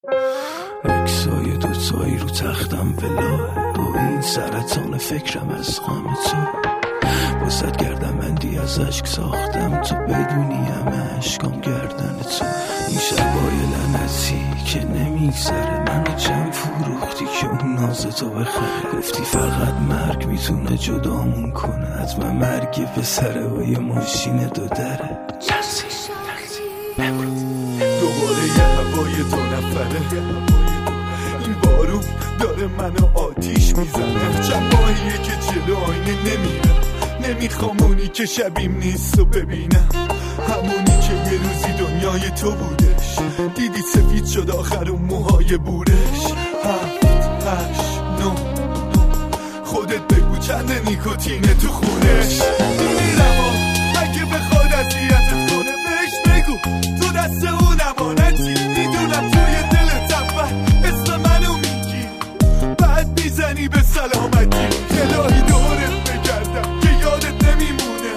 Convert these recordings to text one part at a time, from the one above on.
اکسای دوتایی رو تختم ولاه، با این سرطان فکرم از غم تو. واسد گردنبندی از عشق ساختم، تو بدونی همه عشقام گردن تو. این شبای لعنتی که نمیگذره، منو چند فروختی که اون نازتو بخره. گفتی فقط مرگ میتونه جدامون کنه، حتما مرگی به سره و یه ماشین دو دره. دوباره یه هوای دو نفره، این بارون داره منو آتیش میزنه. جمعاییه که جلو آینه نمیره، نمیخوام اونی که شبیم نیست و ببینم، همونی که یه روزی دنیای تو بودش. دیدی سفید شد آخر اون موهای بورش. 7 8 9 خودت بگو چند نیکوتینه تو خونش. میمیرم اگه بخواد اذیتت کنه بهش بگو تو دست اون امانتی. میدونم توی دلت اول اسم منو میگی، بعد میزنی به سلامتی. الهی دورت بگردم که یادت نمیمونه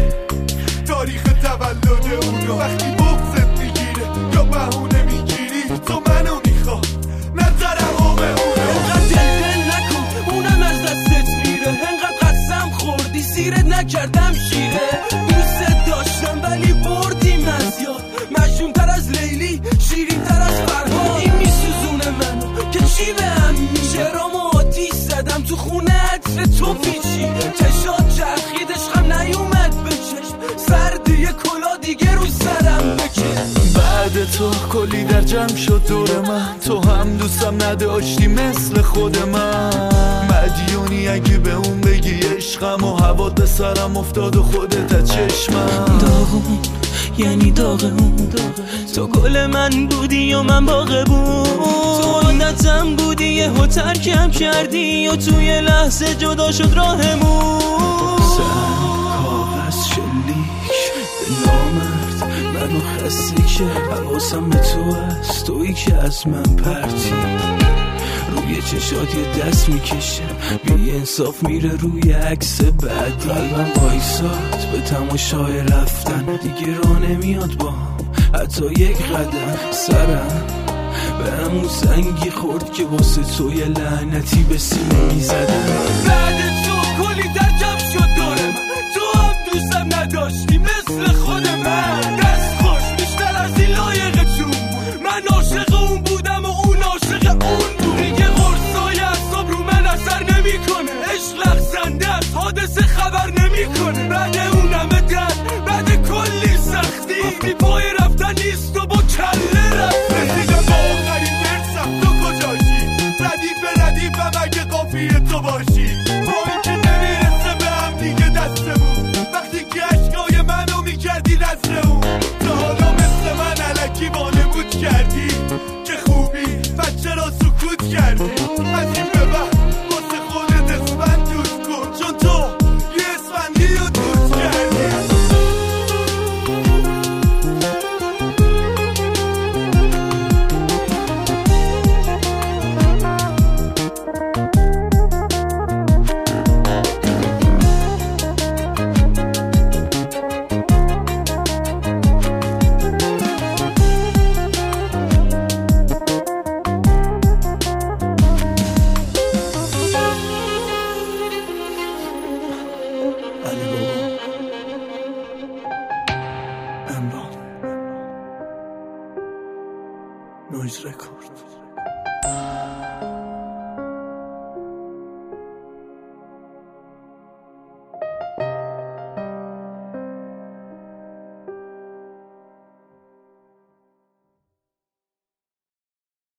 تاریخ تولد اونو. وقتی بغضت میگیره یا بهونه میگیری، تو منو میخوا نظرم به اونو. انقدر دل نکن اونم از دستت میره، انقدر قسم خوردی سیرت نکردم شیره. دوست داشتم ولی بردیم از یاد، مجنون تر از لیلی شیرین تر از فرهاد. این میسوزونه منو که چی بهم میشه، رامو آتیش زدم تو خونه عطر تو پیچی. چشات چرخید عشقم نیومد به چشم، سردی کلا دیگه رو سرم بکش. بعد تو کلی در جمع شد دور من، تو هم دوستم نداشتی مثل خود من. مدیونی اگه به اون بگی عشقم و هوات به سرم افتاد و خودت از چشمم. داغون یعنی داغون، تو گل من بودی و من باغبون. تو عادتم بودی یه ها ترکم کردی و توی لحظه جدا شد راهمون. کاغذ شلیک به نامرد منو خسته که حواسم به تو هست، تویی که از من پرتی. روی چشات یه دست میکشه، بی انصاف میره روی عکس بعدی. قلبم وایساد به تماشای رفتن، دیگه راه نمیاد با هم حتی یک قدم. سرم به همون سنگی خورد که واسه تو یه لعنتی به سینه میزدم. بعد تو کلی در جمع شد دور من، تو هم دوستم نداشتی مثل خود من. دست خوش بیشتر از این لایق جون، من عاشق اون بودم و اون عاشق اون بود. دیگه قرصای اعصاب رو من اثر نمیکنه، عشق لغزنده از حادثه خبر نمیکنه. بعد اون همه درد، بعد کلی سختی، بی پای رفتن نیست و با کله رفتی. رسیدم با آخرین درسم، تو کجاشی؟ ردیف ردیفم اگه قافیه تو باشی. با این که نمیرسه به هم دیگه دستمون، وقتی که عشقای منو میکردی دست اون. تا حالا مثل من علکی وانمود کردی که خوبی پس چرا سکوت کردی؟ از این به بعد واسه خودت اسفند دوست کن، چون تو یه اسفندی رو دوست کردی. نویز رکورد.